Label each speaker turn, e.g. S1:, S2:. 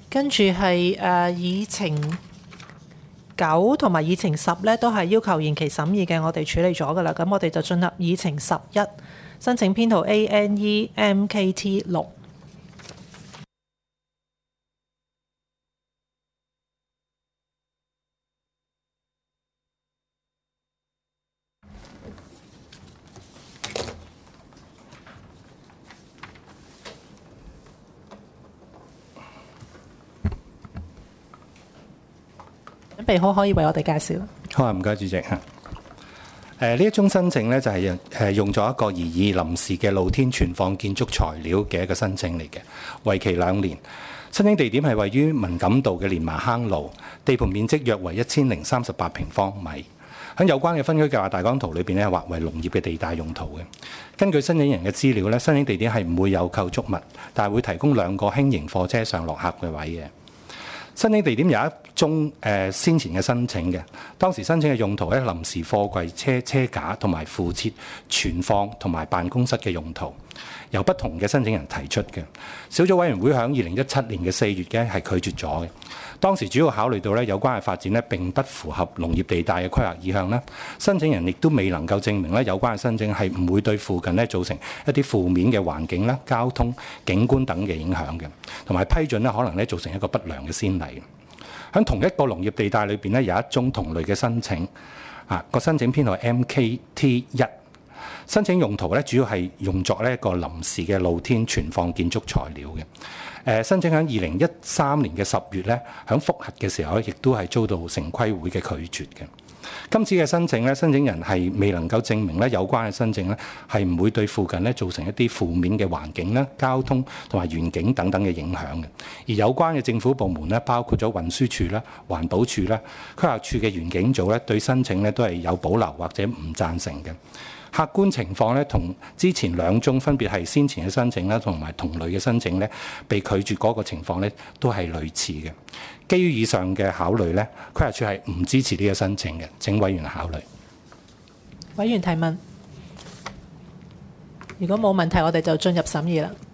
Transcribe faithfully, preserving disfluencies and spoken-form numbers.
S1: 跟住係誒議程九同埋議程十咧，都係要求延期審議嘅，我哋處理咗㗎啦。咁我哋就進入議程十一，申請編號 A N E M K T 六。準備好可以為我哋介紹。
S2: 好啊，唔該主席嚇。誒呢一宗申請咧就係誒用咗一個擬議臨時嘅露天存放建築材料嘅一個申請嚟嘅，為期兩年。申請地點係位於文錦渡嘅蓮麻坑路，地盤面積約為一千零三十八平方米。喺有關嘅分區計劃大綱圖裏邊咧，劃為農業嘅地帶用途嘅。根據申請人嘅資料咧，申請地點係唔會有構築物，但係會提供兩個輕型貨車上落客嘅位嘅。申請地點有一宗誒、呃、先前嘅申請嘅，當時申請嘅用途咧，臨時貨櫃車車架同埋附設存放同埋辦公室嘅用途，由不同嘅申請人提出嘅。小組委員會喺二零一七年嘅四月嘅係拒絕咗嘅。當時主要考慮到咧有關嘅發展咧並不符合農業地帶嘅規劃意向啦，申請人亦都未能夠證明咧有關嘅申請係唔會對附近咧造成一啲負面嘅環境啦、交通、景觀等嘅影響嘅，同埋批准咧可能咧造成一個不良嘅先例。喺同一個農業地帶裏邊咧有一宗同類嘅申請，啊個申請編號 M K T 一，申請用途咧主要係用作呢一個臨時嘅露天存放建築材料嘅。誒申請喺二零一三年嘅十月咧，喺覆核嘅時候咧，亦都係遭到城規會嘅拒絕嘅。今次嘅申請咧，申請人係未能夠證明咧有關嘅申請咧係唔會對附近咧造成一啲負面嘅環境啦、交通同埋園景等等嘅影響嘅。而有關嘅政府部門咧，包括咗運輸署啦、環保署啦、規劃署嘅園景組咧，對申請咧都係有保留或者唔贊成嘅。客觀情況咧，同之前兩宗分別係先前嘅申請啦，同埋同類嘅申請咧，被拒絕嗰個情況咧，都係類似嘅。基於以上嘅考慮咧，規劃署係唔支持呢個申請嘅。請委員考慮。
S1: 委員提問。如果冇問題，我哋就進入審議啦。